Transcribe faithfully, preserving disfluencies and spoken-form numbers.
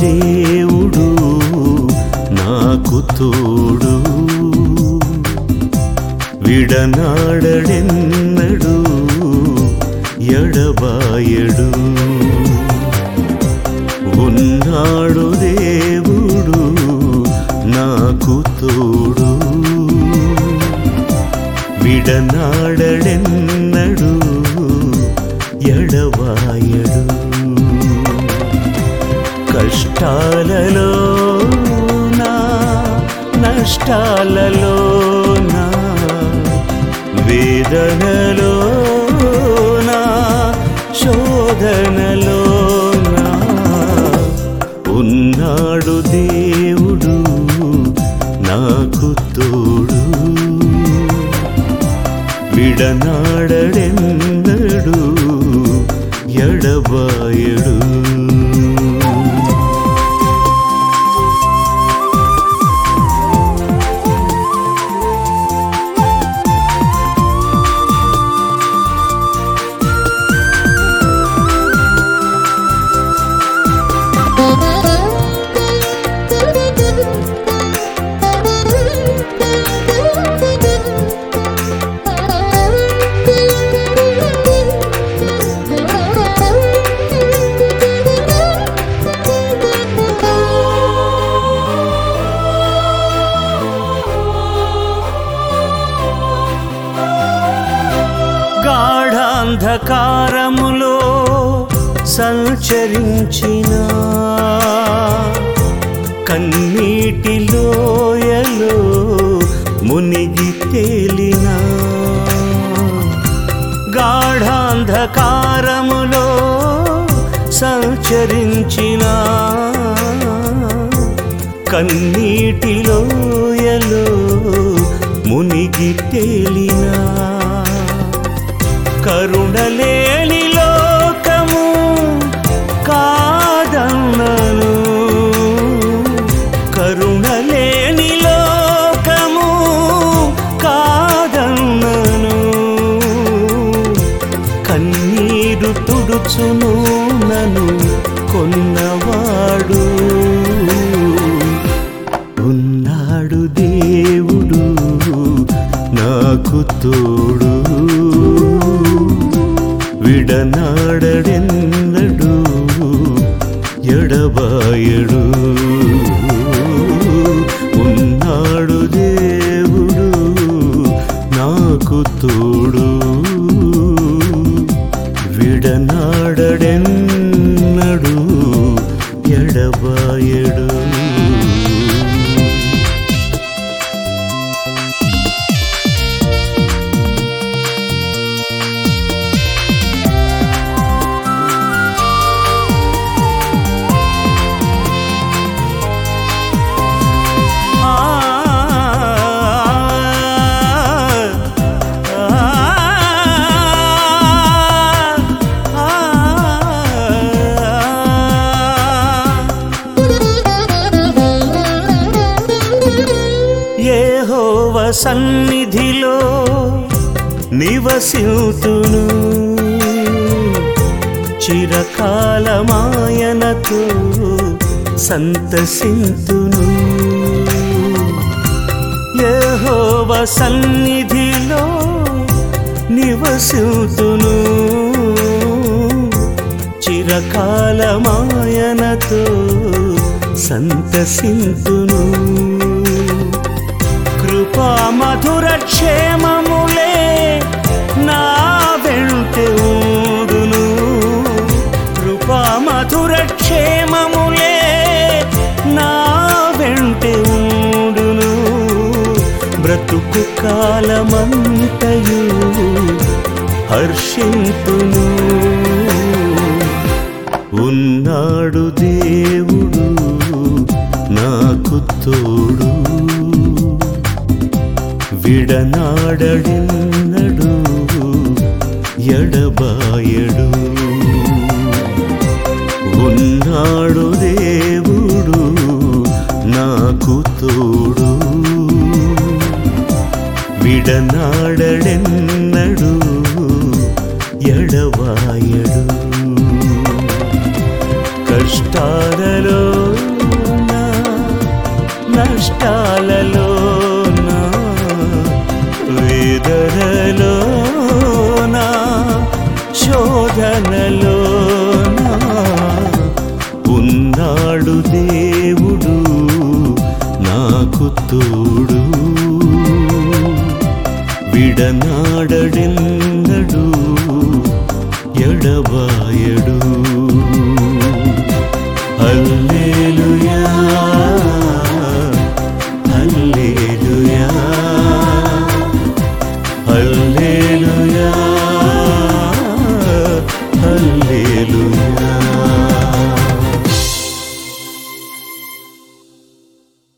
దేవుడు నాకు తోడు విడనాడెన్నడు ఎడబాయడు ఉన్నాడు దేవుడు నాకు తోడు విడనాడెన్నడు ఎడబాయడు కష్టాలలో నా నష్టాలలో నా వేదనలో నా శోధనలో నా ఉన్నాడు దేవుడు నాకు తోడు విడనాడెన్నడు ఎడబాయడు గాఢాంధకారములో సంచరించిన కన్నీటి లోయలో మునిగి తేలిన గాఢాంధకారములో సంచరించిన కన్నీటి లోయలో మునిగి తేలిన కరుణలేని లోకము కాదన్నను కరుణలేని లోకము కాదన్నను కన్నీరు తుడుచును నన్ను కొన్నవాడు ఉన్నాడు దేవుడు నాకు తోడు విడనాడెన్నడు ఎడబాయడు ఉన్నాడు దేవుడు నాకు తోడు విడనాడెన్నడు ఎడబాయడు యెహోవా సన్నిధిలో నివసింతును చిరకాలమాయనతో సంతసింతును యెహోవా సన్నిధిలో నివసింతును చిరకాలమాయనతో సంతసింతును కృపా మధుర క్షేమములే నా వెంటే ఉండును కృపా మధుర క్షేమములే నా వెంటే ఉండును బ్రతుకు కాలమంతయు హర్షింతును ఉన్నాడు దేవుడు నాకు తోడు విడనాడెన్నడు ఎడబాయడు ఉన్నాడు దేవుడు నాకు తోడు విడనాడెన్నడు ఎడబాయడు కష్టాలలో కష్టాలలోనా వేదనలోనా శోధనలోనా ఉన్నాడు దేవుడు నాకు తోడు విడనాడడెన్నడు ఎడబాయడు హల్లెలూయా